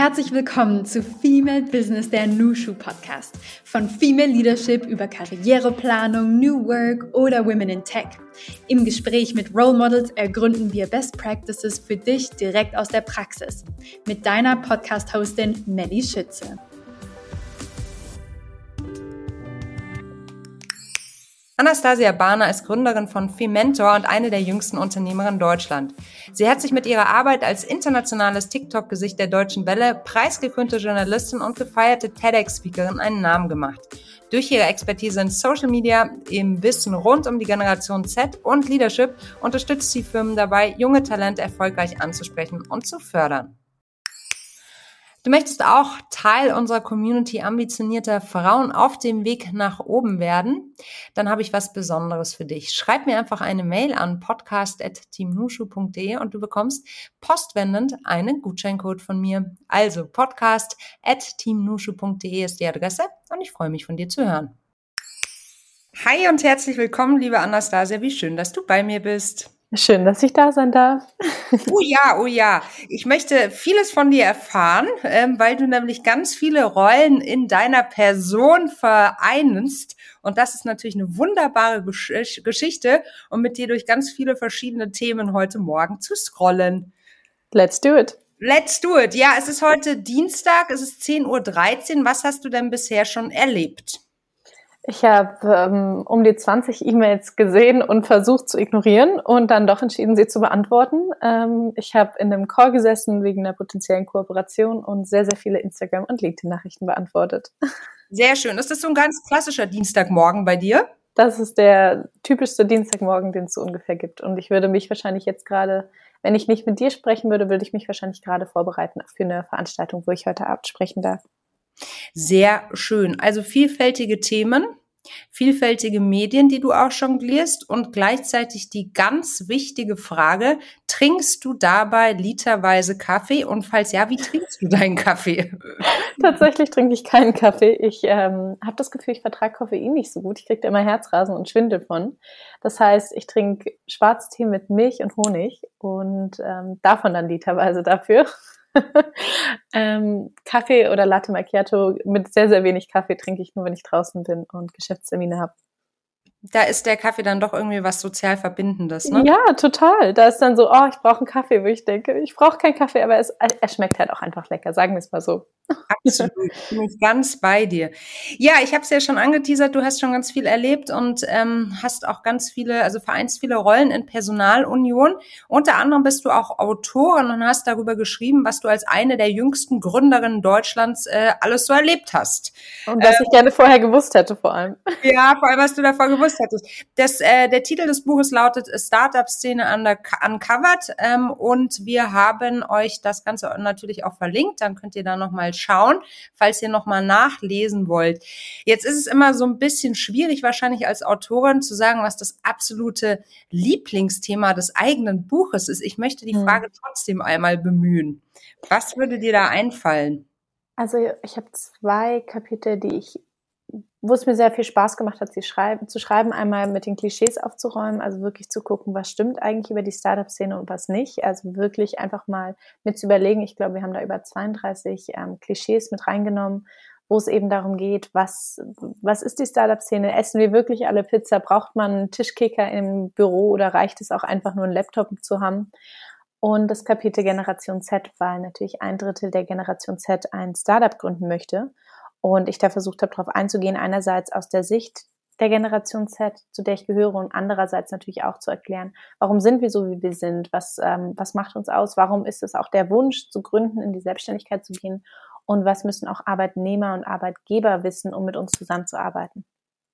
herzlich willkommen zu Female Business, der Nushu Podcast. Von Female Leadership über Karriereplanung, New Work oder Women in Tech. Im Gespräch mit Role Models ergründen wir Best Practices für dich direkt aus der Praxis. Mit deiner Podcast-Hostin Melly Schütze. Anastasia Barner ist Gründerin von Fementor und eine der jüngsten Unternehmerinnen Deutschland. Sie hat sich mit ihrer Arbeit als internationales TikTok-Gesicht der Deutschen Welle, preisgekrönte Journalistin und gefeierte TEDx-Speakerin einen Namen gemacht. Durch ihre Expertise in Social Media, im Wissen rund um die Generation Z und Leadership unterstützt sie Firmen dabei, junge Talente erfolgreich anzusprechen und zu fördern. Du möchtest auch Teil unserer Community ambitionierter Frauen auf dem Weg nach oben werden? Dann habe ich was Besonderes für dich. Schreib mir einfach eine Mail an podcast@teamnushu.de und du bekommst postwendend einen Gutscheincode von mir. Also podcast@teamnushu.de ist die Adresse und ich freue mich, von dir zu hören. Hi und herzlich willkommen, liebe Anastasia. Wie schön, dass du bei mir bist. Schön, dass ich da sein darf. Oh ja. Ich möchte vieles von dir erfahren, weil du nämlich ganz viele Rollen in deiner Person vereinst. Und das ist natürlich eine wunderbare Geschichte, um mit dir durch ganz viele verschiedene Themen heute Morgen zu scrollen. Let's do it. Let's do it. Ja, es ist heute Dienstag, es ist 10:13 Uhr. Was hast du denn bisher schon erlebt? Ich habe um die 20 E-Mails gesehen und versucht zu ignorieren und dann doch entschieden, sie zu beantworten. Ich habe in einem Call gesessen wegen einer potenziellen Kooperation und sehr, sehr viele Instagram- und LinkedIn-Nachrichten beantwortet. Sehr schön. Ist das so ein ganz klassischer Dienstagmorgen bei dir? Das ist der typischste Dienstagmorgen, den es so ungefähr gibt. Und ich würde mich wahrscheinlich jetzt gerade, wenn ich nicht mit dir sprechen würde, würde ich mich wahrscheinlich gerade vorbereiten für eine Veranstaltung, wo ich heute Abend sprechen darf. Sehr schön. Also vielfältige Themen, vielfältige Medien, die du auch jonglierst und gleichzeitig die ganz wichtige Frage, trinkst du dabei literweise Kaffee und falls ja, wie trinkst du deinen Kaffee? Tatsächlich trinke ich keinen Kaffee. Ich habe das Gefühl, ich vertrage Koffein nicht so gut. Ich kriege da immer Herzrasen und Schwindel von. Das heißt, ich trinke Schwarztee mit Milch und Honig und davon dann literweise dafür. Kaffee oder Latte Macchiato mit sehr, sehr wenig Kaffee trinke ich nur, wenn ich draußen bin und Geschäftstermine habe. Da ist der Kaffee dann doch irgendwie was sozial Verbindendes, ne? Ja, total. Da ist dann so, oh, ich brauche einen Kaffee, wo ich denke, ich brauche keinen Kaffee, aber er schmeckt halt auch einfach lecker, sagen wir es mal so. Absolut, bin ich ganz bei dir. Ja, ich habe es ja schon angeteasert, du hast schon ganz viel erlebt und hast auch ganz viele, also vereinst viele Rollen in Personalunion. Unter anderem bist du auch Autorin und hast darüber geschrieben, was du als eine der jüngsten Gründerinnen Deutschlands alles so erlebt hast. Und was ich gerne vorher gewusst hätte vor allem. Ja, vor allem, was du davor gewusst hättest. Der Titel des Buches lautet Startup-Szene Uncovered und wir haben euch das Ganze natürlich auch verlinkt, dann könnt ihr da nochmal schauen, falls ihr nochmal nachlesen wollt. Jetzt ist es immer so ein bisschen schwierig wahrscheinlich als Autorin zu sagen, was das absolute Lieblingsthema des eigenen Buches ist. Ich möchte die Frage trotzdem einmal bemühen. Was würde dir da einfallen? Also ich habe 2 Kapitel, wo es mir sehr viel Spaß gemacht hat, zu schreiben, einmal mit den Klischees aufzuräumen, also wirklich zu gucken, was stimmt eigentlich über die Startup-Szene und was nicht, also wirklich einfach mal mit zu überlegen, ich glaube, wir haben da über 32 Klischees mit reingenommen, wo es eben darum geht, was ist die Startup-Szene, essen wir wirklich alle Pizza, braucht man einen Tischkicker im Büro oder reicht es auch einfach nur einen Laptop zu haben? Und das Kapitel Generation Z, weil natürlich 1/3 der Generation Z ein Startup gründen möchte. Und ich da versucht habe, darauf einzugehen, einerseits aus der Sicht der Generation Z, zu der ich gehöre, und andererseits natürlich auch zu erklären, warum sind wir so, wie wir sind, was macht uns aus, warum ist es auch der Wunsch zu gründen, in die Selbstständigkeit zu gehen und was müssen auch Arbeitnehmer und Arbeitgeber wissen, um mit uns zusammenzuarbeiten.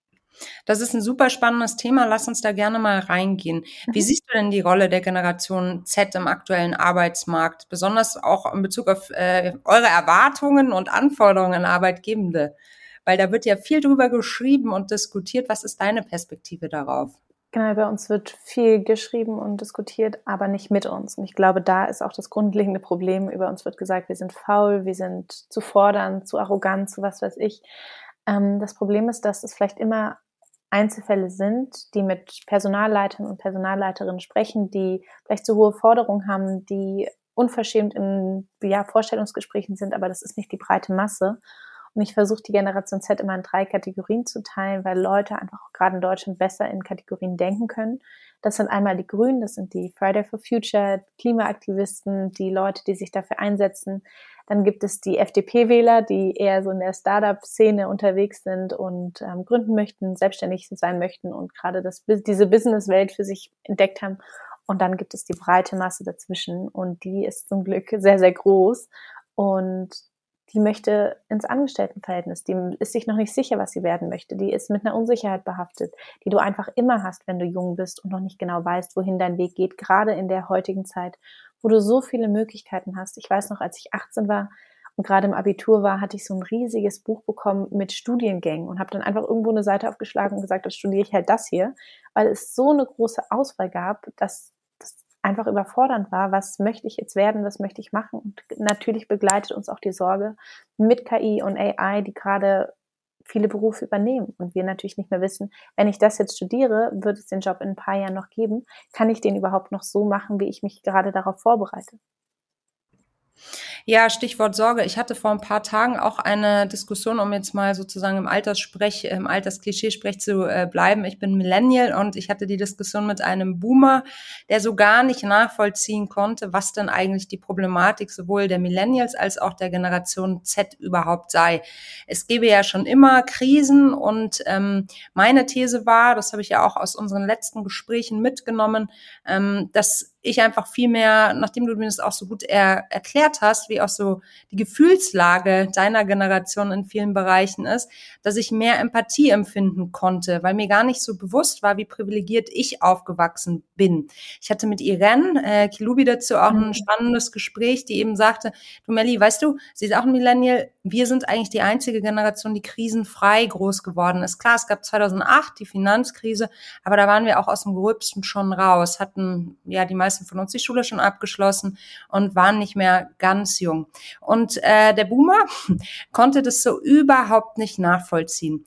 Das ist ein super spannendes Thema. Lass uns da gerne mal reingehen. Wie siehst du denn die Rolle der Generation Z im aktuellen Arbeitsmarkt, besonders auch in Bezug auf eure Erwartungen und Anforderungen an Arbeitgebende? Weil da wird ja viel drüber geschrieben und diskutiert. Was ist deine Perspektive darauf? Genau, bei uns wird viel geschrieben und diskutiert, aber nicht mit uns. Und ich glaube, da ist auch das grundlegende Problem. Über uns wird gesagt, wir sind faul, wir sind zu fordernd, zu arrogant, zu was weiß ich. Das Problem ist, dass es vielleicht immer Einzelfälle sind, die mit Personalleitern und Personalleiterinnen sprechen, die vielleicht zu hohe Forderungen haben, die unverschämt in Vorstellungsgesprächen sind, aber das ist nicht die breite Masse. Und ich versuche, die Generation Z immer in 3 Kategorien zu teilen, weil Leute einfach auch gerade in Deutschland besser in Kategorien denken können. Das sind einmal die Grünen, das sind die Friday for Future, Klimaaktivisten, die Leute, die sich dafür einsetzen. Dann gibt es die FDP-Wähler, die eher so in der Startup-Szene unterwegs sind und gründen möchten, selbstständig sein möchten und gerade diese Business-Welt für sich entdeckt haben. Und dann gibt es die breite Masse dazwischen und die ist zum Glück sehr, sehr groß und die möchte ins Angestelltenverhältnis, die ist sich noch nicht sicher, was sie werden möchte, die ist mit einer Unsicherheit behaftet, die du einfach immer hast, wenn du jung bist und noch nicht genau weißt, wohin dein Weg geht, gerade in der heutigen Zeit, wo du so viele Möglichkeiten hast. Ich weiß noch, als ich 18 war und gerade im Abitur war, hatte ich so ein riesiges Buch bekommen mit Studiengängen und habe dann einfach irgendwo eine Seite aufgeschlagen und gesagt, dann studiere ich halt das hier, weil es so eine große Auswahl gab, dass einfach überfordernd war, was möchte ich jetzt werden, was möchte ich machen. Und natürlich begleitet uns auch die Sorge mit KI und AI, die gerade viele Berufe übernehmen. Und wir natürlich nicht mehr wissen, wenn ich das jetzt studiere, wird es den Job in ein paar Jahren noch geben. Kann ich den überhaupt noch so machen, wie ich mich gerade darauf vorbereite? Ja, Stichwort Sorge. Ich hatte vor ein paar Tagen auch eine Diskussion, um jetzt mal sozusagen im Altersklischeesprech zu bleiben. Ich bin Millennial und ich hatte die Diskussion mit einem Boomer, der so gar nicht nachvollziehen konnte, was denn eigentlich die Problematik sowohl der Millennials als auch der Generation Z überhaupt sei. Es gäbe ja schon immer Krisen und meine These war, das habe ich ja auch aus unseren letzten Gesprächen mitgenommen, dass ich einfach viel mehr, nachdem du mir das auch so gut erklärt hast, wie auch so die Gefühlslage deiner Generation in vielen Bereichen ist, dass ich mehr Empathie empfinden konnte, weil mir gar nicht so bewusst war, wie privilegiert ich aufgewachsen bin. Ich hatte mit Irene Kilubi dazu auch ein spannendes Gespräch, die eben sagte, du Melli, weißt du, sie ist auch ein Millennial, wir sind eigentlich die einzige Generation, die krisenfrei groß geworden ist. Klar, es gab 2008 die Finanzkrise, aber da waren wir auch aus dem Gröbsten schon raus, hatten ja die meisten von uns die Schule schon abgeschlossen und waren nicht mehr ganz jung. Und der Boomer konnte das so überhaupt nicht nachvollziehen.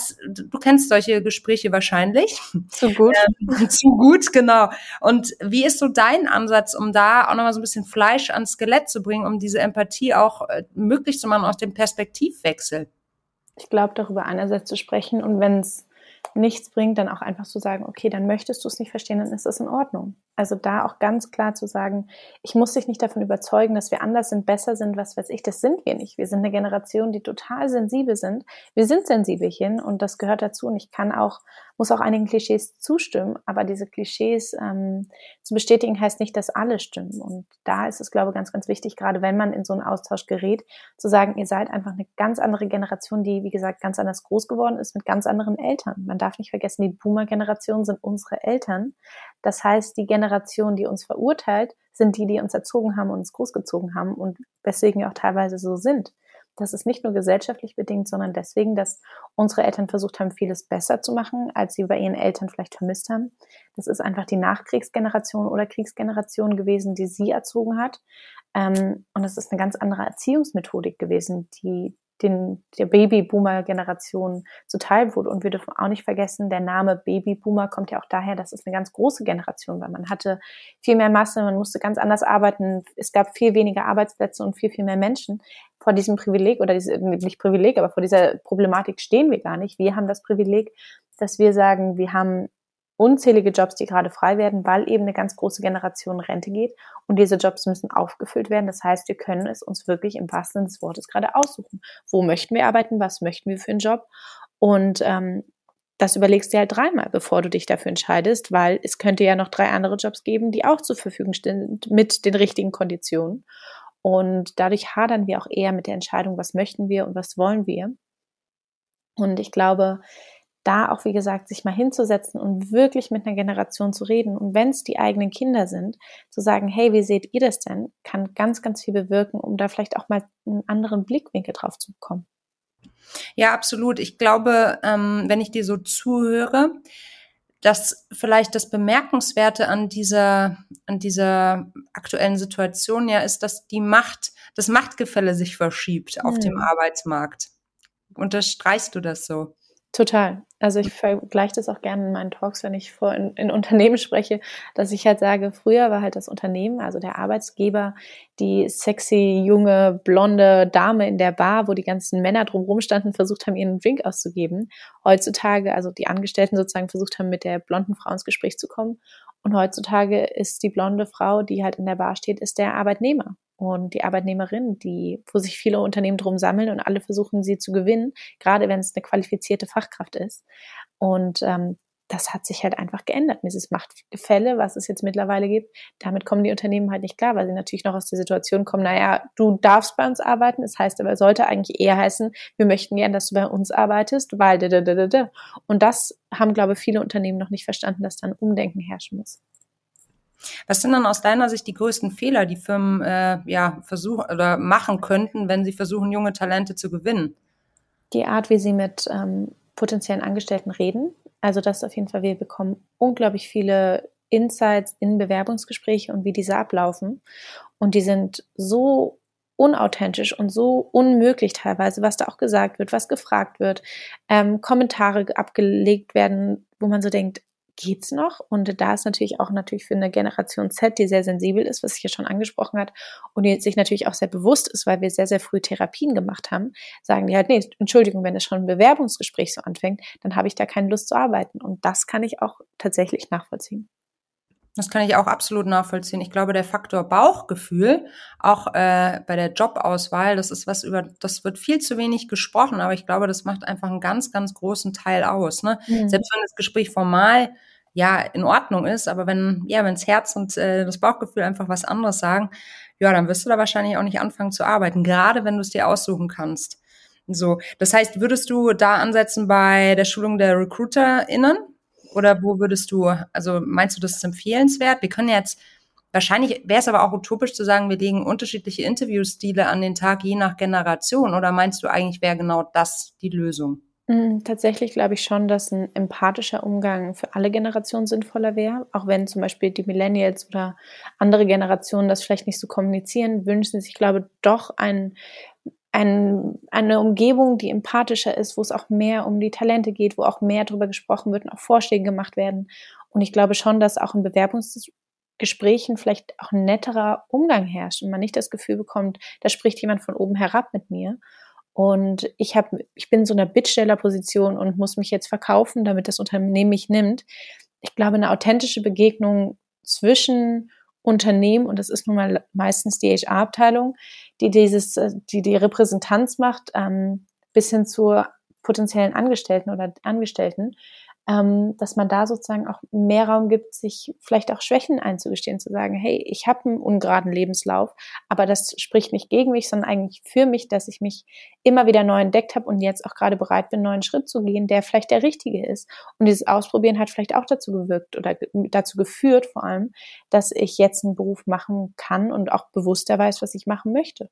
Du kennst solche Gespräche wahrscheinlich. Zu gut. Zu gut, genau. Und wie ist so dein Ansatz, um da auch nochmal so ein bisschen Fleisch ans Skelett zu bringen, um diese Empathie auch möglich zu machen aus dem Perspektivwechsel? Ich glaube, darüber einerseits zu sprechen und wenn es nichts bringt, dann auch einfach zu sagen, okay, dann möchtest du es nicht verstehen, dann ist das in Ordnung. Also da auch ganz klar zu sagen, ich muss dich nicht davon überzeugen, dass wir anders sind, besser sind, was weiß ich, das sind wir nicht. Wir sind eine Generation, die total sensibel sind. Wir sind Sensibelchen und das gehört dazu und ich muss auch einigen Klischees zustimmen, aber diese Klischees zu bestätigen heißt nicht, dass alle stimmen und da ist es, glaube ich, ganz, ganz wichtig, gerade wenn man in so einen Austausch gerät, zu sagen, ihr seid einfach eine ganz andere Generation, die, wie gesagt, ganz anders groß geworden ist, mit ganz anderen Eltern. Man darf nicht vergessen, die Boomer-Generation sind unsere Eltern. Das heißt, die Generation, die uns verurteilt, sind die uns erzogen haben und uns großgezogen haben und weswegen wir auch teilweise so sind. Das ist nicht nur gesellschaftlich bedingt, sondern deswegen, dass unsere Eltern versucht haben, vieles besser zu machen, als sie bei ihren Eltern vielleicht vermisst haben. Das ist einfach die Nachkriegsgeneration oder Kriegsgeneration gewesen, die sie erzogen hat. Und es ist eine ganz andere Erziehungsmethodik gewesen, die der Babyboomer-Generation zuteil wurde. Und wir dürfen auch nicht vergessen, der Name Babyboomer kommt ja auch daher, dass es eine ganz große Generation war. Man hatte viel mehr Masse, man musste ganz anders arbeiten. Es gab viel weniger Arbeitsplätze und viel, viel mehr Menschen. Vor diesem Privileg nicht Privileg, aber vor dieser Problematik stehen wir gar nicht. Wir haben das Privileg, dass wir sagen, wir haben unzählige Jobs, die gerade frei werden, weil eben eine ganz große Generation in Rente geht und diese Jobs müssen aufgefüllt werden. Das heißt, wir können es uns wirklich im wahrsten Sinne des Wortes gerade aussuchen. Wo möchten wir arbeiten? Was möchten wir für einen Job? Und das überlegst du halt 3-mal, bevor du dich dafür entscheidest, weil es könnte ja noch 3 andere Jobs geben, die auch zur Verfügung stehen mit den richtigen Konditionen. Und dadurch hadern wir auch eher mit der Entscheidung, was möchten wir und was wollen wir. Und ich glaube, da auch, wie gesagt, sich mal hinzusetzen und wirklich mit einer Generation zu reden und wenn es die eigenen Kinder sind, zu sagen, hey, wie seht ihr das denn, kann ganz, ganz viel bewirken, um da vielleicht auch mal einen anderen Blickwinkel drauf zu bekommen. Ja, absolut. Ich glaube, wenn ich dir so zuhöre, dass vielleicht das Bemerkenswerte an dieser aktuellen Situation ja ist, dass das Machtgefälle sich verschiebt auf dem Arbeitsmarkt. Unterstreichst du das so? Total. Also ich vergleiche das auch gerne in meinen Talks, wenn ich in Unternehmen spreche, dass ich halt sage, früher war halt das Unternehmen, also der Arbeitsgeber, die sexy, junge, blonde Dame in der Bar, wo die ganzen Männer drumherum standen, versucht haben, ihren Drink auszugeben. Heutzutage, also die Angestellten sozusagen versucht haben, mit der blonden Frau ins Gespräch zu kommen. Und heutzutage ist die blonde Frau, die halt in der Bar steht, ist der Arbeitnehmer. Und die Arbeitnehmerin, wo sich viele Unternehmen drum sammeln und alle versuchen, sie zu gewinnen, gerade wenn es eine qualifizierte Fachkraft ist. Und das hat sich halt einfach geändert. Und dieses Machtgefälle, was es jetzt mittlerweile gibt, damit kommen die Unternehmen halt nicht klar, weil sie natürlich noch aus der Situation kommen, naja, du darfst bei uns arbeiten, das heißt aber, sollte eigentlich eher heißen, wir möchten gern, dass du bei uns arbeitest, weil Und das haben, glaube ich, viele Unternehmen noch nicht verstanden, dass da ein Umdenken herrschen muss. Was sind dann aus deiner Sicht die größten Fehler, die Firmen versuchen oder machen könnten, wenn sie versuchen, junge Talente zu gewinnen? Die Art, wie sie mit potenziellen Angestellten reden. Also das ist auf jeden Fall, wir bekommen unglaublich viele Insights in Bewerbungsgespräche und wie diese ablaufen. Und die sind so unauthentisch und so unmöglich teilweise, was da auch gesagt wird, was gefragt wird, Kommentare abgelegt werden, wo man so denkt, geht's noch? Und da ist natürlich für eine Generation Z, die sehr sensibel ist, was ich ja schon angesprochen hat, und die sich natürlich auch sehr bewusst ist, weil wir sehr, sehr früh Therapien gemacht haben, sagen die halt, nee, Entschuldigung, wenn es schon ein Bewerbungsgespräch so anfängt, dann habe ich da keine Lust zu arbeiten. Und das kann ich auch tatsächlich nachvollziehen. Das kann ich auch absolut nachvollziehen. Ich glaube, der Faktor Bauchgefühl, auch bei der Jobauswahl, das wird viel zu wenig gesprochen, aber ich glaube, das macht einfach einen ganz, ganz großen Teil aus. Ne? Mhm. Selbst wenn das Gespräch formal ja in Ordnung ist, aber wenn's Herz und das Bauchgefühl einfach was anderes sagen, ja, dann wirst du da wahrscheinlich auch nicht anfangen zu arbeiten, gerade wenn du es dir aussuchen kannst. So, das heißt, würdest du da ansetzen bei der Schulung der RecruiterInnen? Oder wo meinst du, das ist empfehlenswert? Wir können wahrscheinlich wäre es aber auch utopisch zu sagen, wir legen unterschiedliche Interviewstile an den Tag, je nach Generation. Oder meinst du eigentlich, wäre genau das die Lösung? Tatsächlich glaube ich schon, dass ein empathischer Umgang für alle Generationen sinnvoller wäre. Auch wenn zum Beispiel die Millennials oder andere Generationen das vielleicht nicht so kommunizieren, wünschen sie sich, glaube ich, doch eine Umgebung, die empathischer ist, wo es auch mehr um die Talente geht, wo auch mehr darüber gesprochen wird und auch Vorschläge gemacht werden. Und ich glaube schon, dass auch in Bewerbungsgesprächen vielleicht auch ein netterer Umgang herrscht und man nicht das Gefühl bekommt, da spricht jemand von oben herab mit mir. Und ich bin in so einer Bittstellerposition und muss mich jetzt verkaufen, damit das Unternehmen mich nimmt. Ich glaube, eine authentische Begegnung zwischen Unternehmen, und das ist nun mal meistens die HR-Abteilung, die die Repräsentanz macht, bis hin zu potenziellen Angestellten oder Angestellten, dass man da sozusagen auch mehr Raum gibt, sich vielleicht auch Schwächen einzugestehen, zu sagen, hey, ich habe einen ungeraden Lebenslauf, aber das spricht nicht gegen mich, sondern eigentlich für mich, dass ich mich immer wieder neu entdeckt habe und jetzt auch gerade bereit bin, einen neuen Schritt zu gehen, der vielleicht der richtige ist. Und dieses Ausprobieren hat vielleicht auch dazu gewirkt oder dazu geführt vor allem, dass ich jetzt einen Beruf machen kann und auch bewusster weiß, was ich machen möchte.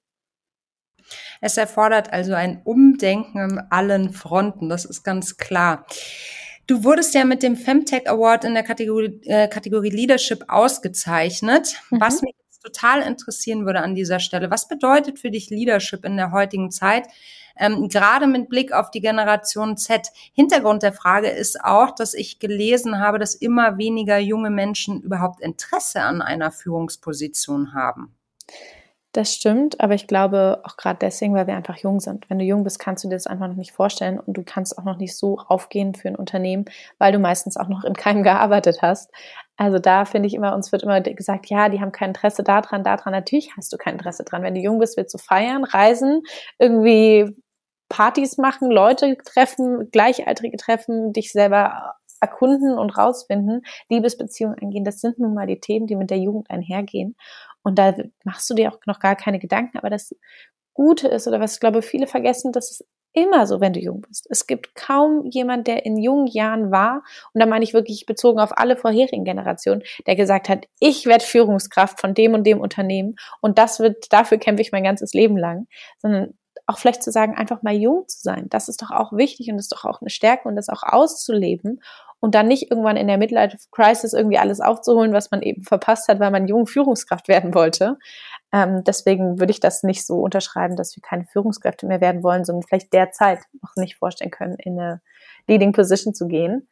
Es erfordert also ein Umdenken an allen Fronten, das ist ganz klar. Du wurdest ja mit dem Femtech Award in der Kategorie Leadership ausgezeichnet. Was mich jetzt total interessieren würde an dieser Stelle, was bedeutet für dich Leadership in der heutigen Zeit, gerade mit Blick auf die Generation Z? Hintergrund der Frage ist auch, dass ich gelesen habe, dass immer weniger junge Menschen überhaupt Interesse an einer Führungsposition haben. Das stimmt, aber ich glaube auch gerade deswegen, weil wir einfach jung sind. Wenn du jung bist, kannst du dir das einfach noch nicht vorstellen und du kannst auch noch nicht so aufgehen für ein Unternehmen, weil du meistens auch noch in keinem gearbeitet hast. Also da finde ich immer, uns wird immer gesagt, ja, die haben kein Interesse daran. Natürlich hast du kein Interesse dran. Wenn du jung bist, willst du feiern, reisen, irgendwie Partys machen, Leute treffen, Gleichaltrige treffen, dich selber erkunden und rausfinden, Liebesbeziehungen eingehen. Das sind nun mal die Themen, die mit der Jugend einhergehen. Und da machst du dir auch noch gar keine Gedanken. Aber das Gute ist, oder was ich glaube, viele vergessen, das ist immer so, wenn du jung bist. Es gibt kaum jemand, der in jungen Jahren war, und da meine ich wirklich bezogen auf alle vorherigen Generationen, der gesagt hat, ich werde Führungskraft von dem und dem Unternehmen und dafür kämpfe ich mein ganzes Leben lang. Sondern auch vielleicht zu sagen, einfach mal jung zu sein. Das ist doch auch wichtig und ist doch auch eine Stärke und das auch auszuleben. Und dann nicht irgendwann in der Midlife Crisis irgendwie alles aufzuholen, was man eben verpasst hat, weil man jung Führungskraft werden wollte. Deswegen würde ich das nicht so unterschreiben, dass wir keine Führungskräfte mehr werden wollen, sondern vielleicht derzeit noch nicht vorstellen können, in eine Leading Position zu gehen.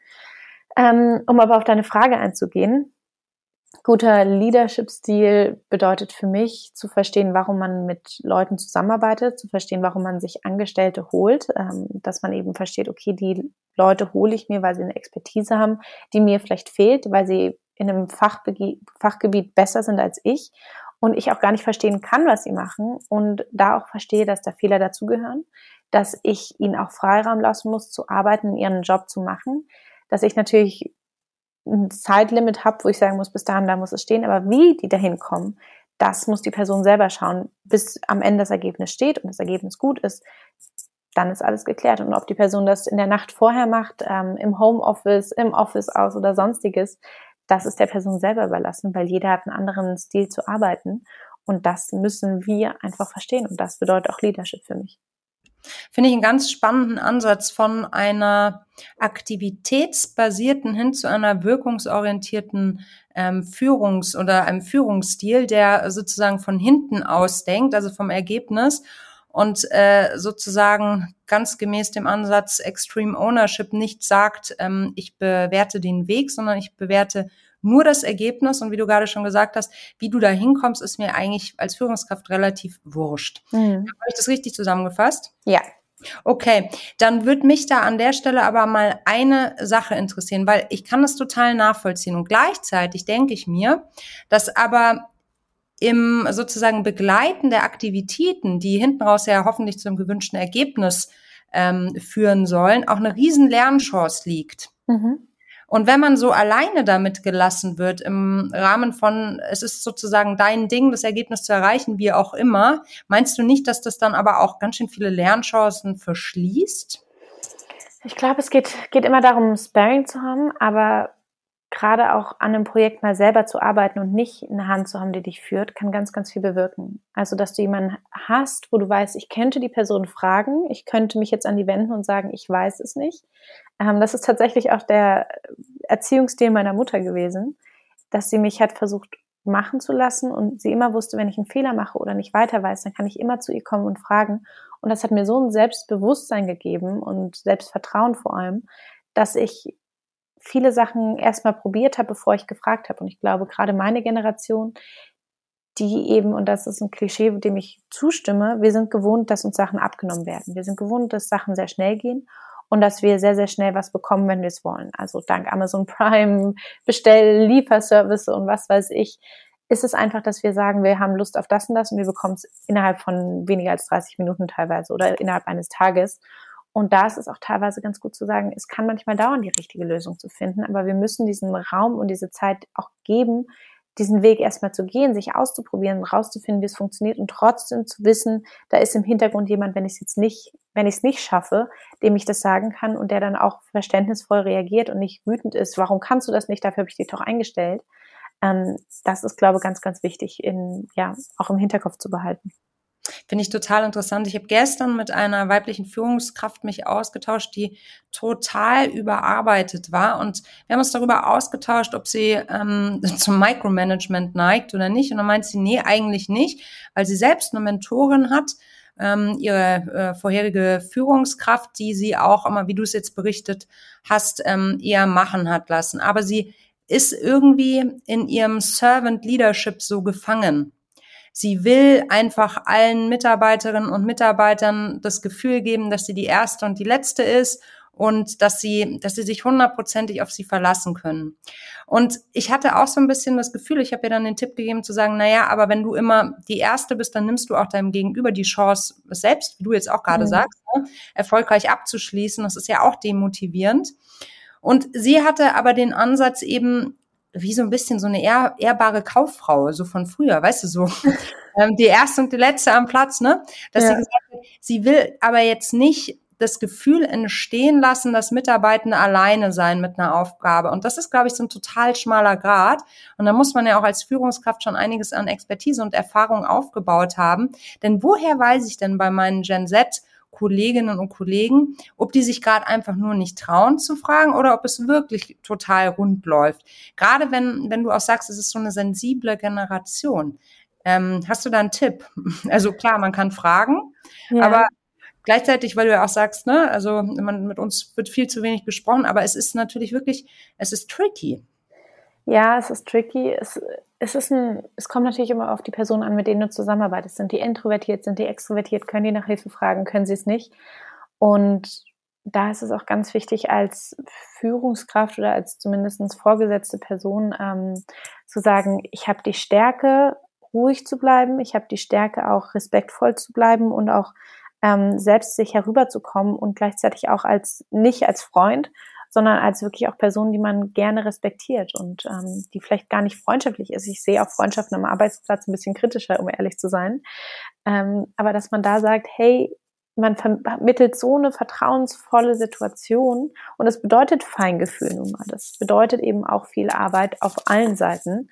Um aber auf deine Frage einzugehen, guter Leadership-Stil bedeutet für mich, zu verstehen, warum man mit Leuten zusammenarbeitet, zu verstehen, warum man sich Angestellte holt, dass man eben versteht, okay, die Leute hole ich mir, weil sie eine Expertise haben, die mir vielleicht fehlt, weil sie in einem Fachgebiet besser sind als ich und ich auch gar nicht verstehen kann, was sie machen und da auch verstehe, dass da Fehler dazugehören, dass ich ihnen auch Freiraum lassen muss, zu arbeiten, ihren Job zu machen, dass ich natürlich ein Zeitlimit habe, wo ich sagen muss, bis dahin, da muss es stehen, aber wie die dahin kommen, das muss die Person selber schauen, bis am Ende das Ergebnis steht und das Ergebnis gut ist, dann ist alles geklärt. Und ob die Person das in der Nacht vorher macht, im Homeoffice, im Office aus oder sonstiges, das ist der Person selber überlassen, weil jeder hat einen anderen Stil zu arbeiten und das müssen wir einfach verstehen und das bedeutet auch Leadership für mich. Finde ich einen ganz spannenden Ansatz von einer aktivitätsbasierten hin zu einer wirkungsorientierten oder einem Führungsstil, der sozusagen von hinten aus denkt, also vom Ergebnis und sozusagen ganz gemäß dem Ansatz Extreme Ownership nicht sagt, ich bewerte den Weg, sondern ich bewerte nur das Ergebnis und wie du gerade schon gesagt hast, wie du da hinkommst, ist mir eigentlich als Führungskraft relativ wurscht. Habe ich das richtig zusammengefasst? Ja. Okay, dann würde mich da an der Stelle aber mal eine Sache interessieren, weil ich kann das total nachvollziehen und gleichzeitig denke ich mir, dass aber im sozusagen Begleiten der Aktivitäten, die hinten raus ja hoffentlich zu einem gewünschten Ergebnis führen sollen, auch eine riesen Lernchance liegt. Und wenn man so alleine damit gelassen wird, im Rahmen von, es ist sozusagen dein Ding, das Ergebnis zu erreichen, wie auch immer, meinst du nicht, dass das dann aber auch ganz schön viele Lernchancen verschließt? Ich glaube, es geht immer darum, Sparring zu haben, aber gerade auch an einem Projekt mal selber zu arbeiten und nicht eine Hand zu haben, die dich führt, kann ganz, ganz viel bewirken. Also, dass du jemanden hast, wo du weißt, ich könnte die Person fragen, ich könnte mich jetzt an die wenden und sagen, ich weiß es nicht. Das ist tatsächlich auch der Erziehungsstil meiner Mutter gewesen, dass sie mich hat versucht machen zu lassen und sie immer wusste, wenn ich einen Fehler mache oder nicht weiter weiß, dann kann ich immer zu ihr kommen und fragen. Und das hat mir so ein Selbstbewusstsein gegeben und Selbstvertrauen vor allem, dass ich viele Sachen erstmal probiert habe, bevor ich gefragt habe. Und ich glaube, gerade meine Generation, die eben, und das ist ein Klischee, dem ich zustimme, wir sind gewohnt, dass uns Sachen abgenommen werden. Wir sind gewohnt, dass Sachen sehr schnell gehen und dass wir sehr, sehr schnell was bekommen, wenn wir es wollen. Also dank Amazon Prime, Lieferservice und was weiß ich, ist es einfach, dass wir sagen, wir haben Lust auf das und das und wir bekommen es innerhalb von weniger als 30 Minuten teilweise oder innerhalb eines Tages. Und da ist es auch teilweise ganz gut zu sagen, es kann manchmal dauern, die richtige Lösung zu finden, aber wir müssen diesen Raum und diese Zeit auch geben, diesen Weg erstmal zu gehen, sich auszuprobieren, rauszufinden, wie es funktioniert und trotzdem zu wissen, da ist im Hintergrund jemand, wenn ich es nicht schaffe, dem ich das sagen kann und der dann auch verständnisvoll reagiert und nicht wütend ist, warum kannst du das nicht, dafür habe ich dich doch eingestellt. Das ist, glaube ich, ganz, ganz wichtig, auch im Hinterkopf zu behalten. Finde ich total interessant. Ich habe gestern mit einer weiblichen Führungskraft mich ausgetauscht, die total überarbeitet war. Und wir haben uns darüber ausgetauscht, ob sie zum Micromanagement neigt oder nicht. Und dann meint sie, nee, eigentlich nicht, weil sie selbst eine Mentorin hat, ihre vorherige Führungskraft, die sie auch immer, wie du es jetzt berichtet hast, eher machen hat lassen. Aber sie ist irgendwie in ihrem Servant Leadership so gefangen. Sie will einfach allen Mitarbeiterinnen und Mitarbeitern das Gefühl geben, dass sie die erste und die letzte ist und dass sie sich 100%ig auf sie verlassen können. Und ich hatte auch so ein bisschen das Gefühl, ich habe ihr dann den Tipp gegeben zu sagen, naja, aber wenn du immer die Erste bist, dann nimmst du auch deinem Gegenüber die Chance, selbst, wie du jetzt auch gerade sagst, erfolgreich abzuschließen. Das ist ja auch demotivierend. Und sie hatte aber den Ansatz eben, wie so ein bisschen so eine ehrbare Kauffrau, so von früher, weißt du, so die erste und die letzte am Platz, ne? Dass sie gesagt hat, sie will aber jetzt nicht das Gefühl entstehen lassen, dass Mitarbeitende alleine sein mit einer Aufgabe. Und das ist, glaube ich, so ein total schmaler Grat. Und da muss man ja auch als Führungskraft schon einiges an Expertise und Erfahrung aufgebaut haben. Denn woher weiß ich denn bei meinen Gen Z Kolleginnen und Kollegen, ob die sich gerade einfach nur nicht trauen zu fragen oder ob es wirklich total rund läuft. Gerade wenn du auch sagst, es ist so eine sensible Generation. Hast du da einen Tipp? Also klar, man kann fragen, aber gleichzeitig, weil du ja auch sagst, ne, also mit uns wird viel zu wenig gesprochen, aber es ist natürlich wirklich, es ist tricky. Ja, es ist tricky. Es kommt natürlich immer auf die Person an, mit denen du zusammenarbeitest. Sind die introvertiert, sind die extrovertiert, können die nach Hilfe fragen, können sie es nicht? Und da ist es auch ganz wichtig, als Führungskraft oder als zumindest vorgesetzte Person zu sagen, ich habe die Stärke, ruhig zu bleiben, ich habe die Stärke, auch respektvoll zu bleiben und auch selbst sich herüberzukommen und gleichzeitig auch nicht als Freund, sondern als wirklich auch Person, die man gerne respektiert und die vielleicht gar nicht freundschaftlich ist. Ich sehe auch Freundschaften am Arbeitsplatz ein bisschen kritischer, um ehrlich zu sein. Aber dass man da sagt, hey, man vermittelt so eine vertrauensvolle Situation und das bedeutet Feingefühl nun mal. Das bedeutet eben auch viel Arbeit auf allen Seiten.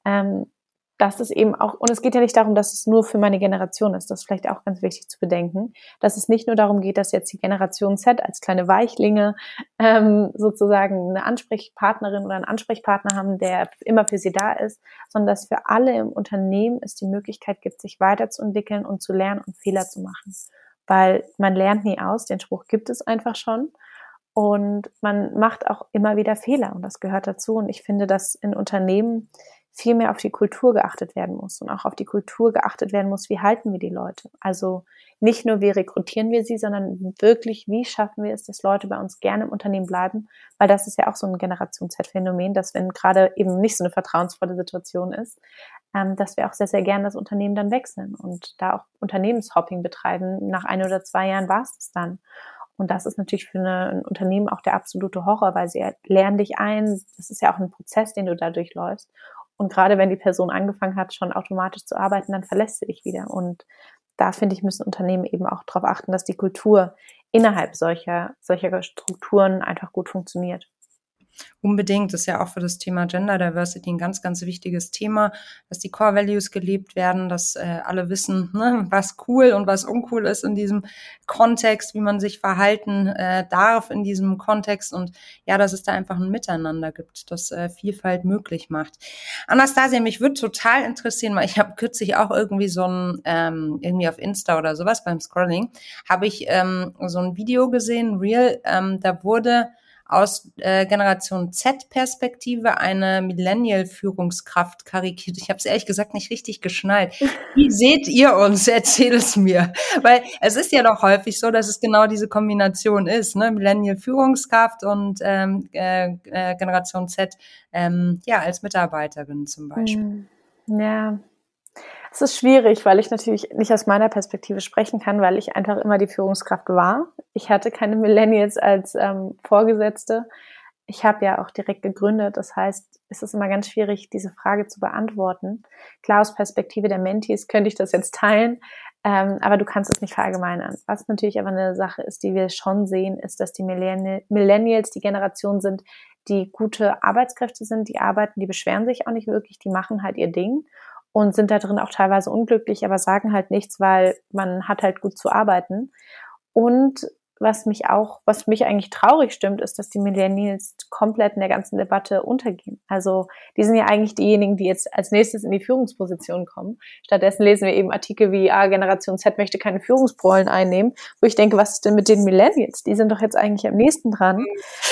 Das ist eben auch, und es geht ja nicht darum, dass es nur für meine Generation ist, das ist vielleicht auch ganz wichtig zu bedenken, dass es nicht nur darum geht, dass jetzt die Generation Z als kleine Weichlinge sozusagen eine Ansprechpartnerin oder einen Ansprechpartner haben, der immer für sie da ist, sondern dass für alle im Unternehmen es die Möglichkeit gibt, sich weiterzuentwickeln und zu lernen und Fehler zu machen. Weil man lernt nie aus, den Spruch gibt es einfach schon. Und man macht auch immer wieder Fehler und das gehört dazu. Und ich finde, dass in Unternehmen viel mehr auf die Kultur geachtet werden muss und auch auf die Kultur geachtet werden muss, wie halten wir die Leute? Also nicht nur, wie rekrutieren wir sie, sondern wirklich, wie schaffen wir es, dass Leute bei uns gerne im Unternehmen bleiben? Weil das ist ja auch so ein Generation-Z-Phänomen, dass wenn gerade eben nicht so eine vertrauensvolle Situation ist, dass wir auch sehr, sehr gerne das Unternehmen dann wechseln und da auch Unternehmenshopping betreiben. Nach 1 oder 2 Jahren war es das dann. Und das ist natürlich für ein Unternehmen auch der absolute Horror, weil sie lernen dich ein. Das ist ja auch ein Prozess, den du da durchläufst. Und gerade wenn die Person angefangen hat, schon automatisch zu arbeiten, dann verlässt sie dich wieder. Und da, finde ich, müssen Unternehmen eben auch darauf achten, dass die Kultur innerhalb solcher Strukturen einfach gut funktioniert. Unbedingt, das ist ja auch für das Thema Gender Diversity ein ganz, ganz wichtiges Thema, dass die Core Values gelebt werden, dass alle wissen, ne, was cool und was uncool ist in diesem Kontext, wie man sich verhalten darf in diesem Kontext und ja, dass es da einfach ein Miteinander gibt, das Vielfalt möglich macht. Anastasia, mich würde total interessieren, weil ich habe kürzlich auch irgendwie so ein, irgendwie auf Insta oder sowas beim Scrolling, habe ich so ein Video gesehen, Reel, da wurde aus Generation Z-Perspektive eine Millennial-Führungskraft karikiert. Ich habe es ehrlich gesagt nicht richtig geschnallt. Wie seht ihr uns? Erzähl es mir. Weil es ist ja doch häufig so, dass es genau diese Kombination ist, ne? Millennial-Führungskraft und Generation Z ja als Mitarbeiterin zum Beispiel. Ja, es ist schwierig, weil ich natürlich nicht aus meiner Perspektive sprechen kann, weil ich einfach immer die Führungskraft war. Ich hatte keine Millennials als Vorgesetzte. Ich habe ja auch direkt gegründet. Das heißt, es ist immer ganz schwierig, diese Frage zu beantworten. Klar, aus Perspektive der Mentees könnte ich das jetzt teilen, aber du kannst es nicht verallgemeinern. Was natürlich aber eine Sache ist, die wir schon sehen, ist, dass die Millennials die Generation sind, die gute Arbeitskräfte sind, die arbeiten, die beschweren sich auch nicht wirklich, die machen halt ihr Ding und sind da drin auch teilweise unglücklich, aber sagen halt nichts, weil man hat halt gut zu arbeiten. Und was mich eigentlich traurig stimmt, ist, dass die Millennials komplett in der ganzen Debatte untergehen. Also die sind ja eigentlich diejenigen, die jetzt als nächstes in die Führungsposition kommen. Stattdessen lesen wir eben Artikel wie, Generation Z möchte keine Führungsrollen einnehmen, wo ich denke, was ist denn mit den Millennials? Die sind doch jetzt eigentlich am nächsten dran.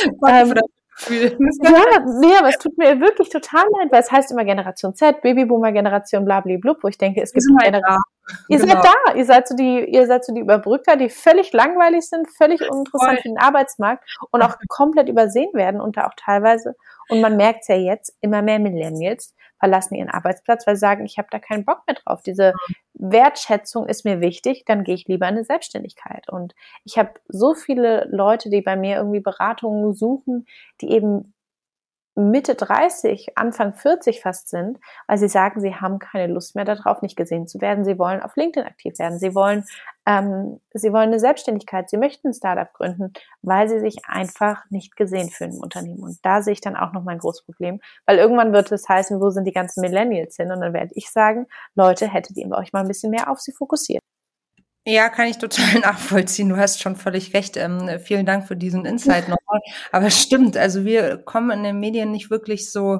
Ja, nee, aber es tut mir wirklich total leid, weil es heißt immer Generation Z, Babyboomer-Generation, blablablub, wo ich denke, es gibt Generation. Ihr seid da, ihr seid so die Überbrücker, die völlig langweilig sind, völlig uninteressant für den Arbeitsmarkt und auch komplett übersehen werden und da auch teilweise, und man merkt es ja jetzt, immer mehr Millennials verlassen ihren Arbeitsplatz, weil sie sagen, ich habe da keinen Bock mehr drauf. Diese Wertschätzung ist mir wichtig, dann gehe ich lieber in eine Selbstständigkeit. Und ich habe so viele Leute, die bei mir irgendwie Beratungen suchen, die eben Mitte 30, Anfang 40 fast sind, weil sie sagen, sie haben keine Lust mehr darauf, nicht gesehen zu werden. Sie wollen auf LinkedIn aktiv werden. Sie wollen eine Selbstständigkeit. Sie möchten ein Startup gründen, weil sie sich einfach nicht gesehen fühlen im Unternehmen. Und da sehe ich dann auch noch mein großes Problem, weil irgendwann wird es heißen, wo sind die ganzen Millennials hin? Und dann werde ich sagen, Leute, hättet ihr euch mal ein bisschen mehr auf sie fokussiert. Ja, kann ich total nachvollziehen. Du hast schon völlig recht. Vielen Dank für diesen Insight nochmal. Aber es stimmt, also wir kommen in den Medien nicht wirklich so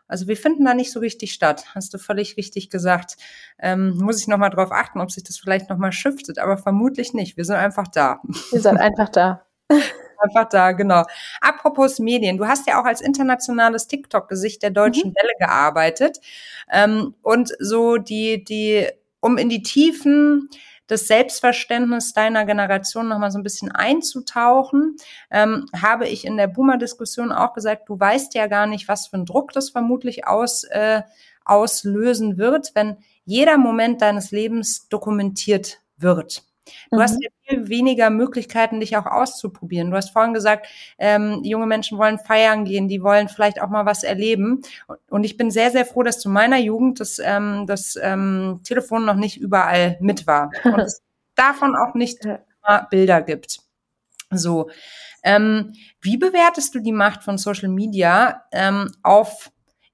Also wir finden da nicht so richtig statt. Hast du völlig richtig gesagt. Muss ich nochmal drauf achten, ob sich das vielleicht nochmal shiftet, aber vermutlich nicht. Wir sind einfach da. Ihr seid einfach da. Einfach da, genau. Apropos Medien, du hast ja auch als internationales TikTok-Gesicht der Deutschen Welle gearbeitet. Und so um in die Tiefen das Selbstverständnis deiner Generation nochmal so ein bisschen einzutauchen, habe ich in der Boomer-Diskussion auch gesagt, du weißt ja gar nicht, was für einen Druck das vermutlich auslösen wird, wenn jeder Moment deines Lebens dokumentiert wird. Du hast ja viel weniger Möglichkeiten, dich auch auszuprobieren. Du hast vorhin gesagt, junge Menschen wollen feiern gehen, die wollen vielleicht auch mal was erleben. Und ich bin sehr, sehr froh, dass zu meiner Jugend das Telefon noch nicht überall mit war. Und es davon auch nicht immer Bilder gibt. So, wie bewertest du die Macht von Social Media auf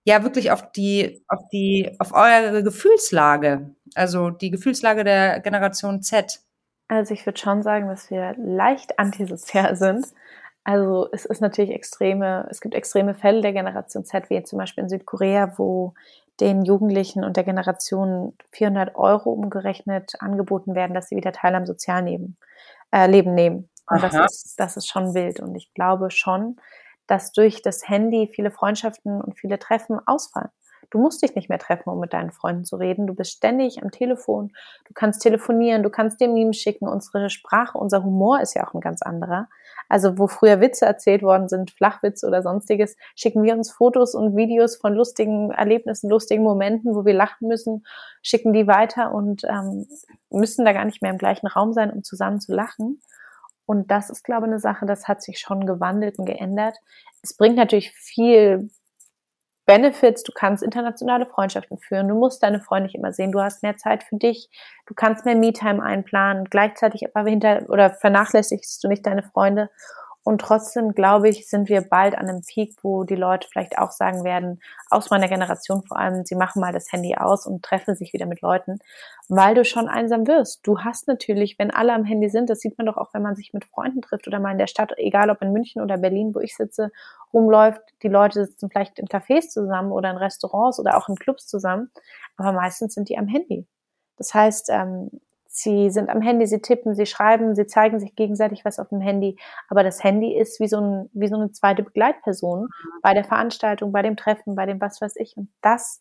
eure Gefühlslage? Also die Gefühlslage der Generation Z? Also ich würde schon sagen, dass wir leicht antisozial sind. Also es gibt extreme Fälle der Generation Z, wie zum Beispiel in Südkorea, wo den Jugendlichen und der Generation 400 € umgerechnet angeboten werden, dass sie wieder teil am sozialen Leben nehmen. Und das ist schon wild. Und ich glaube schon, dass durch das Handy viele Freundschaften und viele Treffen ausfallen. Du musst dich nicht mehr treffen, um mit deinen Freunden zu reden. Du bist ständig am Telefon. Du kannst telefonieren, du kannst dir Memes schicken. Unsere Sprache, unser Humor ist ja auch ein ganz anderer. Also wo früher Witze erzählt worden sind, Flachwitze oder sonstiges, schicken wir uns Fotos und Videos von lustigen Erlebnissen, lustigen Momenten, wo wir lachen müssen, schicken die weiter und müssen da gar nicht mehr im gleichen Raum sein, um zusammen zu lachen. Und das ist, glaube ich, eine Sache, das hat sich schon gewandelt und geändert. Es bringt natürlich viel Benefits, du kannst internationale Freundschaften führen, du musst deine Freunde nicht immer sehen, du hast mehr Zeit für dich, du kannst mehr Me-Time einplanen, gleichzeitig aber vernachlässigst du nicht deine Freunde. Und trotzdem, glaube ich, sind wir bald an einem Peak, wo die Leute vielleicht auch sagen werden, aus meiner Generation vor allem, sie machen mal das Handy aus und treffen sich wieder mit Leuten, weil du schon einsam wirst. Du hast natürlich, wenn alle am Handy sind, das sieht man doch auch, wenn man sich mit Freunden trifft oder mal in der Stadt, egal ob in München oder Berlin, wo ich sitze, rumläuft, die Leute sitzen vielleicht in Cafés zusammen oder in Restaurants oder auch in Clubs zusammen, aber meistens sind die am Handy. Das heißt, sie sind am Handy, sie tippen, sie schreiben, sie zeigen sich gegenseitig was auf dem Handy. Aber das Handy ist wie so eine zweite Begleitperson bei der Veranstaltung, bei dem Treffen, bei dem was weiß ich. Und das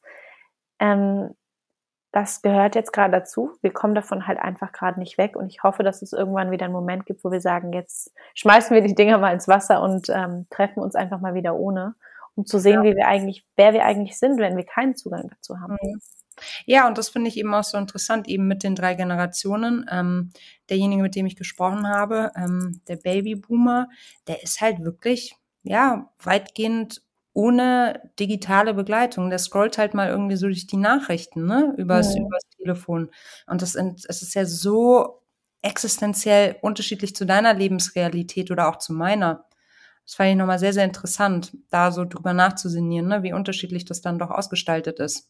gehört jetzt gerade dazu. Wir kommen davon halt einfach gerade nicht weg. Und ich hoffe, dass es irgendwann wieder einen Moment gibt, wo wir sagen, jetzt schmeißen wir die Dinger mal ins Wasser und treffen uns einfach mal wieder ohne, um zu sehen, wer wir eigentlich sind, wenn wir keinen Zugang dazu haben. Ja, und das finde ich eben auch so interessant, eben mit den 3 Generationen. Derjenige, mit dem ich gesprochen habe, der Babyboomer, der ist halt wirklich, weitgehend ohne digitale Begleitung. Der scrollt halt mal irgendwie so durch die Nachrichten, ne, übers Telefon. Und es ist ja so existenziell unterschiedlich zu deiner Lebensrealität oder auch zu meiner. Das fand ich nochmal sehr, sehr interessant, da so drüber nachzusinnieren, ne, wie unterschiedlich das dann doch ausgestaltet ist.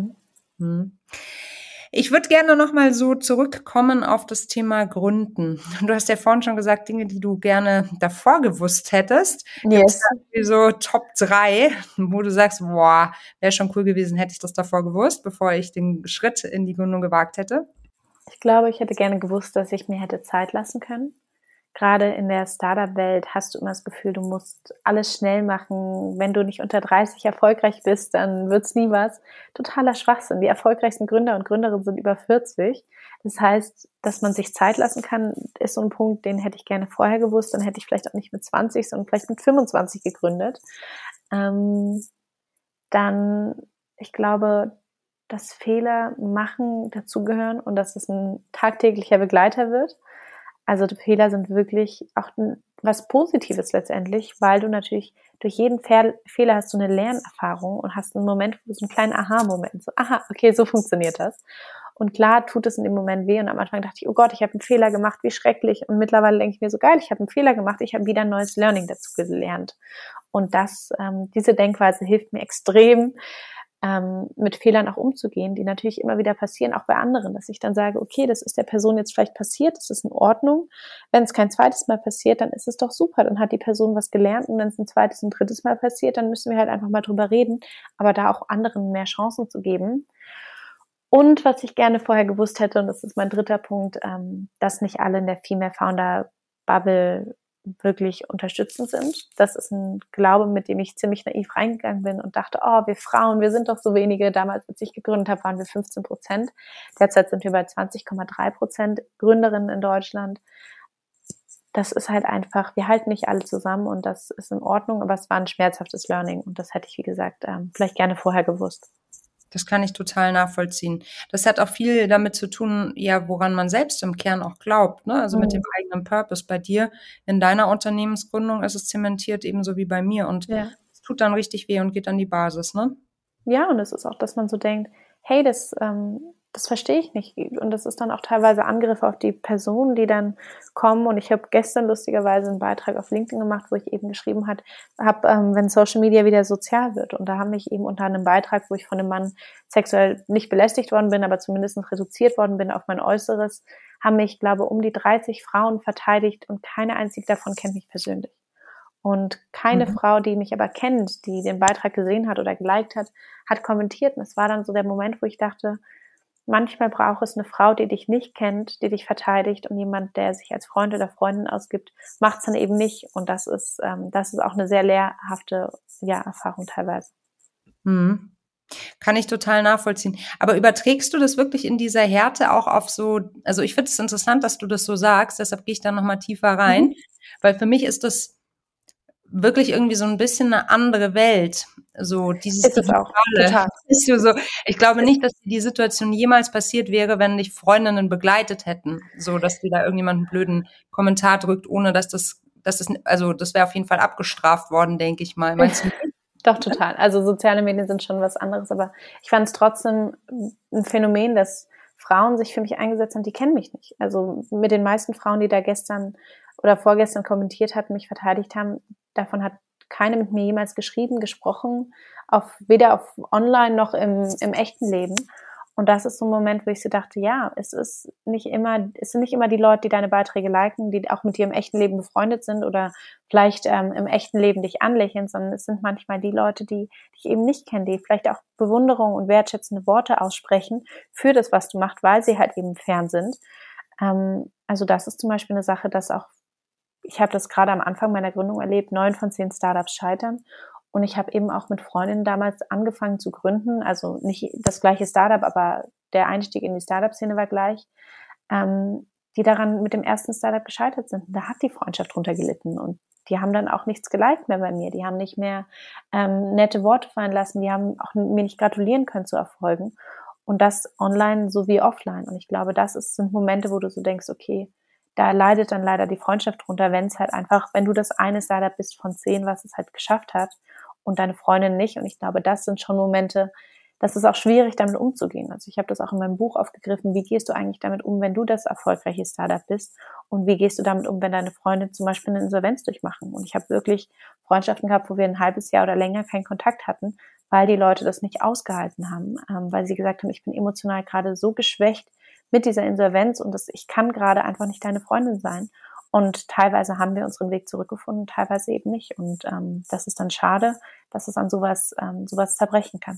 Ich würde gerne noch mal so zurückkommen auf das Thema Gründen. Du hast ja vorhin schon gesagt, Dinge, die du gerne davor gewusst hättest. Yes. So Top 3, wo du sagst, boah, wäre schon cool gewesen, hätte ich das davor gewusst, bevor ich den Schritt in die Gründung gewagt hätte? Ich glaube, ich hätte gerne gewusst, dass ich mir hätte Zeit lassen können. Gerade in der Startup-Welt hast du immer das Gefühl, du musst alles schnell machen. Wenn du nicht unter 30 erfolgreich bist, dann wird's nie was. Totaler Schwachsinn. Die erfolgreichsten Gründer und Gründerinnen sind über 40. Das heißt, dass man sich Zeit lassen kann, ist so ein Punkt, den hätte ich gerne vorher gewusst. Dann hätte ich vielleicht auch nicht mit 20, sondern vielleicht mit 25 gegründet. Dann, ich glaube, dass Fehler machen dazugehören und dass es ein tagtäglicher Begleiter wird. Also die Fehler sind wirklich auch was Positives letztendlich, weil du natürlich durch jeden Fehler hast du eine Lernerfahrung und hast einen Moment, so einen kleinen Aha-Moment. So, aha, okay, so funktioniert das. Und klar tut es in dem Moment weh und am Anfang dachte ich, oh Gott, ich habe einen Fehler gemacht, wie schrecklich. Und mittlerweile denke ich mir so, geil, ich habe einen Fehler gemacht, ich habe wieder ein neues Learning dazu gelernt. Und diese Denkweise hilft mir extrem, mit Fehlern auch umzugehen, die natürlich immer wieder passieren, auch bei anderen, dass ich dann sage, okay, das ist der Person jetzt vielleicht passiert, das ist in Ordnung. Wenn es kein zweites Mal passiert, dann ist es doch super, dann hat die Person was gelernt, und wenn es ein zweites und drittes Mal passiert, dann müssen wir halt einfach mal drüber reden, aber da auch anderen mehr Chancen zu geben. Und was ich gerne vorher gewusst hätte, und das ist mein dritter Punkt, dass nicht alle in der Female Founder Bubble wirklich unterstützend sind. Das ist ein Glaube, mit dem ich ziemlich naiv reingegangen bin und dachte, oh, wir Frauen, wir sind doch so wenige. Damals, als ich gegründet habe, waren wir 15%. Derzeit sind wir bei 20,3% Gründerinnen in Deutschland. Das ist halt einfach, wir halten nicht alle zusammen, und das ist in Ordnung, aber es war ein schmerzhaftes Learning, und das hätte ich, wie gesagt, vielleicht gerne vorher gewusst. Das kann ich total nachvollziehen. Das hat auch viel damit zu tun, ja, woran man selbst im Kern auch glaubt, ne? Also mit dem eigenen Purpose. Bei dir in deiner Unternehmensgründung ist es zementiert, ebenso wie bei mir. Und es tut dann richtig weh und geht an die Basis, ne? Ja, und es ist auch, dass man so denkt, hey, das verstehe ich nicht. Und das ist dann auch teilweise Angriff auf die Personen, die dann kommen. Und ich habe gestern lustigerweise einen Beitrag auf LinkedIn gemacht, wo ich eben geschrieben habe, wenn Social Media wieder sozial wird. Und da haben mich eben unter einem Beitrag, wo ich von einem Mann sexuell nicht belästigt worden bin, aber zumindest reduziert worden bin auf mein Äußeres, haben mich, glaube ich, um die 30 Frauen verteidigt, und keine einzige davon kennt mich persönlich. Und keine Frau, die mich aber kennt, die den Beitrag gesehen hat oder geliked hat, hat kommentiert. Und es war dann so der Moment, wo ich dachte, manchmal braucht es eine Frau, die dich nicht kennt, die dich verteidigt, und jemand, der sich als Freund oder Freundin ausgibt, macht es dann eben nicht. Und das ist auch eine sehr lehrhafte Erfahrung teilweise. Mhm. Kann ich total nachvollziehen. Aber überträgst du das wirklich in dieser Härte auch auf so, also ich finde es interessant, dass du das so sagst, deshalb gehe ich da nochmal tiefer rein, weil für mich ist das wirklich irgendwie so ein bisschen eine andere Welt. So dieses ist es auch, total. Ist so, ich glaube nicht, dass die Situation jemals passiert wäre, wenn dich Freundinnen begleitet hätten, so dass dir da irgendjemand einen blöden Kommentar drückt, ohne dass also das wäre auf jeden Fall abgestraft worden, denke ich mal. Meinst du nicht? Doch, total. Also soziale Medien sind schon was anderes, aber ich fand es trotzdem ein Phänomen, dass Frauen sich für mich eingesetzt haben, die kennen mich nicht. Also mit den meisten Frauen, die da gestern oder vorgestern kommentiert hatten, mich verteidigt haben, davon hat keine mit mir jemals geschrieben, gesprochen, weder auf online noch im echten Leben. Und das ist so ein Moment, wo ich so dachte, ja, es sind nicht immer die Leute, die deine Beiträge liken, die auch mit dir im echten Leben befreundet sind oder vielleicht im echten Leben dich anlächeln, sondern es sind manchmal die Leute, die dich eben nicht kennen, die vielleicht auch Bewunderung und wertschätzende Worte aussprechen für das, was du machst, weil sie halt eben fern sind. Also das ist zum Beispiel eine Sache, ich habe das gerade am Anfang meiner Gründung erlebt, 9 von 10 Startups scheitern. Und ich habe eben auch mit Freundinnen damals angefangen zu gründen, also nicht das gleiche Startup, aber der Einstieg in die Startup-Szene war gleich, die daran mit dem ersten Startup gescheitert sind. Da hat die Freundschaft drunter gelitten, und die haben dann auch nichts geliked mehr bei mir. Die haben nicht mehr nette Worte fallen lassen, die haben auch mir nicht gratulieren können zu Erfolgen. Und das online sowie offline. Und ich glaube, sind Momente, wo du so denkst, okay, da leidet dann leider die Freundschaft drunter, wenn du das eine Startup bist von 10, was es halt geschafft hat, und deine Freundin nicht. Und ich glaube, das sind schon Momente, das ist auch schwierig, damit umzugehen. Also ich habe das auch in meinem Buch aufgegriffen. Wie gehst du eigentlich damit um, wenn du das erfolgreiche Startup bist? Und wie gehst du damit um, wenn deine Freunde zum Beispiel eine Insolvenz durchmachen? Und ich habe wirklich Freundschaften gehabt, wo wir ein halbes Jahr oder länger keinen Kontakt hatten, weil die Leute das nicht ausgehalten haben, weil sie gesagt haben, ich bin emotional gerade so geschwächt mit dieser Insolvenz, und ich kann gerade einfach nicht deine Freundin sein. Und teilweise haben wir unseren Weg zurückgefunden, teilweise eben nicht. Und das ist dann schade, dass es an sowas zerbrechen kann.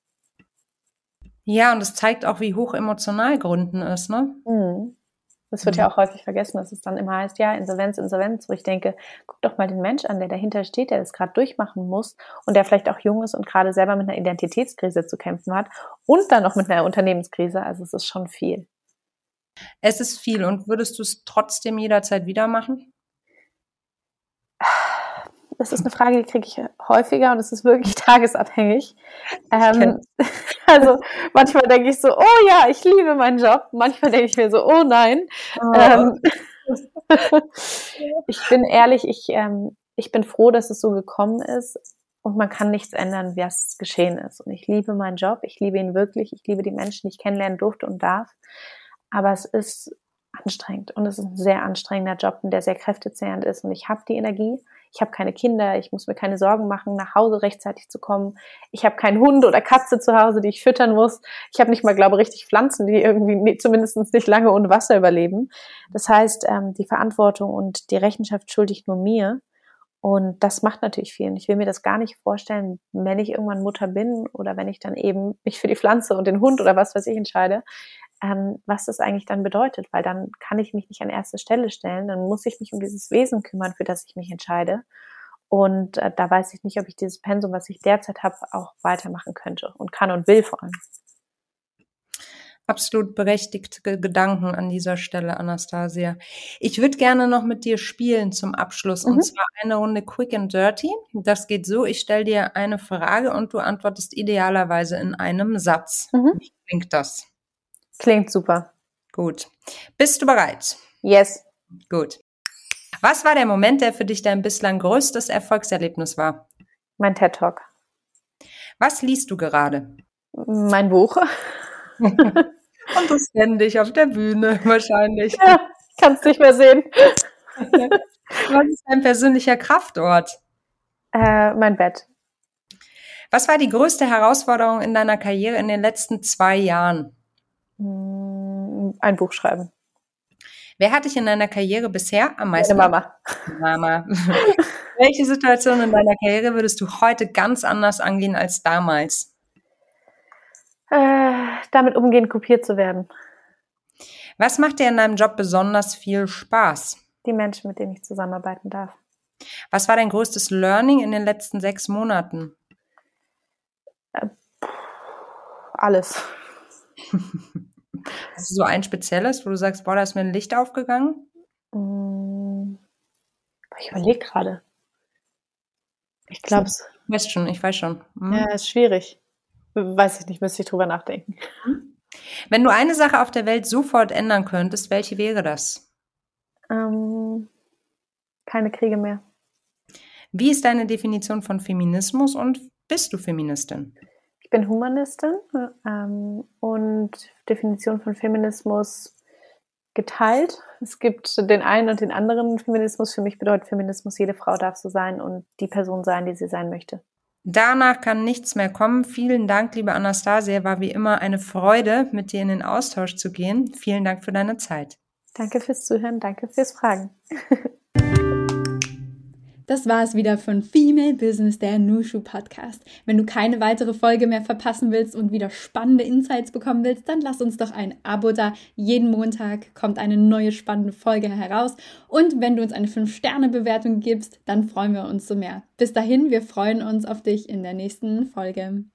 Ja, und es zeigt auch, wie hoch emotional Gründen ist, ne? Das wird ja auch häufig vergessen, dass es dann immer heißt, ja, Insolvenz, wo ich denke, guck doch mal den Mensch an, der dahinter steht, der das gerade durchmachen muss und der vielleicht auch jung ist und gerade selber mit einer Identitätskrise zu kämpfen hat und dann noch mit einer Unternehmenskrise. Also es ist schon viel. Es ist viel. Und würdest du es trotzdem jederzeit wieder machen? Das ist eine Frage, die kriege ich häufiger, und es ist wirklich tagesabhängig. Also manchmal denke ich so, oh ja, ich liebe meinen Job. Manchmal denke ich mir so, oh nein. Ich bin ehrlich, ich bin froh, dass es so gekommen ist, und man kann nichts ändern, was geschehen ist. Und ich liebe meinen Job, ich liebe ihn wirklich, ich liebe die Menschen, die ich kennenlernen durfte und darf. Aber es ist anstrengend, und es ist ein sehr anstrengender Job, der sehr kräftezehrend ist, und ich habe die Energie, ich habe keine Kinder, ich muss mir keine Sorgen machen, nach Hause rechtzeitig zu kommen. Ich habe keinen Hund oder Katze zu Hause, die ich füttern muss. Ich habe nicht mal, glaube ich, richtig Pflanzen, die irgendwie zumindest nicht lange ohne Wasser überleben. Das heißt, die Verantwortung und die Rechenschaft schulde ich nur mir. Und das macht natürlich viel. Und ich will mir das gar nicht vorstellen, wenn ich irgendwann Mutter bin oder wenn ich dann eben mich für die Pflanze und den Hund oder was weiß ich entscheide, was das eigentlich dann bedeutet. Weil dann kann ich mich nicht an erste Stelle stellen. Dann muss ich mich um dieses Wesen kümmern, für das ich mich entscheide. Und da weiß ich nicht, ob ich dieses Pensum, was ich derzeit habe, auch weitermachen könnte und kann und will vor allem. Absolut berechtigte Gedanken an dieser Stelle, Anastasia. Ich würde gerne noch mit dir spielen zum Abschluss, und zwar eine Runde Quick and Dirty. Das geht so, ich stelle dir eine Frage und du antwortest idealerweise in einem Satz. Wie klingt das? Klingt super. Gut. Bist du bereit? Yes. Gut. Was war der Moment, der für dich dein bislang größtes Erfolgserlebnis war? Mein TED Talk. Was liest du gerade? Mein Buch. Und das ständig auf der Bühne wahrscheinlich. Ja, ich kann es nicht mehr sehen. Was ist dein persönlicher Kraftort? Mein Bett. Was war die größte Herausforderung in deiner Karriere in den letzten 2 Jahren? Ein Buch schreiben. Wer hat dich in deiner Karriere bisher am meisten? Meine Mama. Mama. Welche Situation in deiner Karriere würdest du heute ganz anders angehen als damals? Damit umgehen, kopiert zu werden. Was macht dir in deinem Job besonders viel Spaß? Die Menschen, mit denen ich zusammenarbeiten darf. Was war dein größtes Learning in den letzten 6 Monaten? Alles. Hast du so ein spezielles, wo du sagst, boah, da ist mir ein Licht aufgegangen? Ich überlege gerade. Ich glaube es. Ich weiß schon. Ja, ist schwierig. Weiß ich nicht, müsste ich drüber nachdenken. Wenn du eine Sache auf der Welt sofort ändern könntest, welche wäre das? Keine Kriege mehr. Wie ist deine Definition von Feminismus und bist du Feministin? Ich bin Humanistin und Definition von Feminismus geteilt. Es gibt den einen und den anderen Feminismus. Für mich bedeutet Feminismus, jede Frau darf so sein und die Person sein, die sie sein möchte. Danach kann nichts mehr kommen. Vielen Dank, liebe Anastasia. War wie immer eine Freude, mit dir in den Austausch zu gehen. Vielen Dank für deine Zeit. Danke fürs Zuhören, danke fürs Fragen. Das war es wieder von Female Business, der Nushu Podcast. Wenn du keine weitere Folge mehr verpassen willst und wieder spannende Insights bekommen willst, dann lass uns doch ein Abo da. Jeden Montag kommt eine neue spannende Folge heraus. Und wenn du uns eine 5-Sterne-Bewertung gibst, dann freuen wir uns so mehr. Bis dahin, wir freuen uns auf dich in der nächsten Folge.